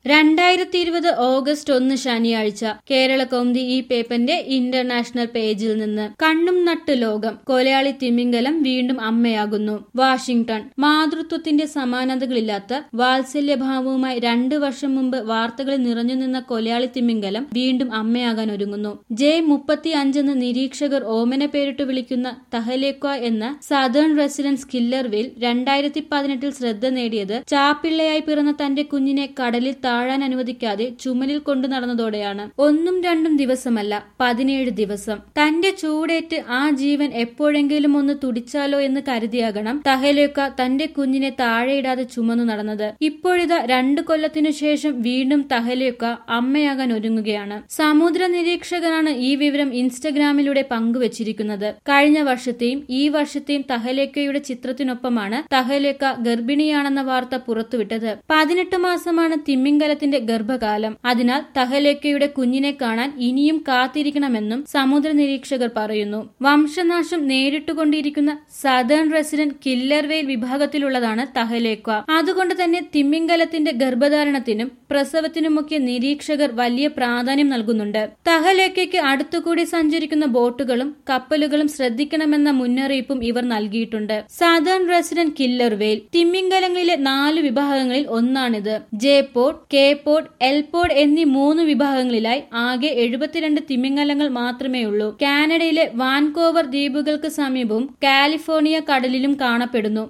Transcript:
2020 August 1 ശനിയാഴ്ച കേരള കൗമുദി ഈ പേപ്പറിന്റെ ഇന്റർനാഷണൽ പേജിൽ നിന്ന് കണ്ണും നട്ട് ലോകം കൊലയാളി തിമിംഗലം വീണ്ടും അമ്മയാകുന്നു. വാഷിംഗ്ടൺ. മാതൃത്വത്തിന്റെ സമാനതകളില്ലാത്ത വാത്സല്യഭാവവുമായി 2 വർഷം മുമ്പ് വാർത്തകളിൽ നിറഞ്ഞു നിന്ന കൊലയാളി തിമിംഗലം വീണ്ടും അമ്മയാകാൻ ഒരുങ്ങുന്നു. J-35 എന്ന് നിരീക്ഷകർ ഓമന പേരിട്ട് വിളിക്കുന്ന തഹലേക്വ എന്ന സദേൺ റെസിഡൻസ് കില്ലർ വെയിൽ 2018 ശ്രദ്ധ നേടിയത് ചാപ്പിള്ളയായി പിറന്ന തന്റെ കുഞ്ഞിനെ കടലിൽ താഴാൻ അനുവദിക്കാതെ ചുമലിൽ കൊണ്ടു നടന്നതോടെയാണ്. 1-2 ദിവസമല്ല, 17 ദിവസം. തന്റെ ചൂടേറ്റ് ആ ജീവൻ എപ്പോഴെങ്കിലും ഒന്ന് തുടിച്ചാലോ എന്ന് കരുതിയാകണം തഹലേക്വ തന്റെ കുഞ്ഞിനെ താഴെയിടാതെ ചുമന്നു നടന്നത്. ഇപ്പോഴിതാ 2 കൊല്ലത്തിനു ശേഷം വീണ്ടും തഹലേക്വ അമ്മയാകാൻ ഒരുങ്ങുകയാണ്. സമുദ്ര നിരീക്ഷകനാണ് ഈ വിവരം ഇൻസ്റ്റഗ്രാമിലൂടെ പങ്കുവച്ചിരിക്കുന്നത്. കഴിഞ്ഞ വർഷത്തെയും ഈ വർഷത്തെയും തഹലേക്വയുടെ ചിത്രത്തിനൊപ്പമാണ് തഹലേക്വ ഗർഭിണിയാണെന്ന വാർത്ത പുറത്തുവിട്ടത്. 18 മാസമാണ് തിമിംഗലത്തിന്റെ ഗർഭകാലം. അതിനാൽ തഹലേക്വയുടെ കുഞ്ഞിനെ കാണാൻ ഇനിയും കാത്തിരിക്കണമെന്നും സമുദ്ര നിരീക്ഷകർ പറയുന്നു. വംശനാശം നേരിട്ടുകൊണ്ടിരിക്കുന്ന സദേൺ റെസിഡന്റ് കില്ലർ വെയിൽ വിഭാഗത്തിലുള്ളതാണ് തഹലേക്വ. അതുകൊണ്ട് തന്നെ തിമിംഗലത്തിന്റെ ഗർഭധാരണത്തിനും പ്രസവത്തിനുമൊക്കെ നിരീക്ഷകർ വലിയ പ്രാധാന്യം നൽകുന്നുണ്ട്. തഹലേക്വയ്ക്ക് അടുത്തുകൂടി സഞ്ചരിക്കുന്ന ബോട്ടുകളും കപ്പലുകളും ശ്രദ്ധിക്കണമെന്ന മുന്നറിയിപ്പും ഇവർ നൽകിയിട്ടുണ്ട്. സദേൺ റെസിഡന്റ് കില്ലർ വെയിൽ തിമിംഗലങ്ങളിലെ 4 വിഭാഗങ്ങളിൽ ഒന്നാണിത്. J-പോഡ്, K-പോഡ്, L-പോഡ് എന്നീ 3 വിഭാഗങ്ങളിലായി ആകെ 72 തിമിംഗലങ്ങൾ മാത്രമേയുള്ളൂ. കാനഡയിലെ വാൻകോവർ ദ്വീപുകൾക്ക് സമീപവും കാലിഫോർണിയ കടലിലും കാണപ്പെടുന്നു.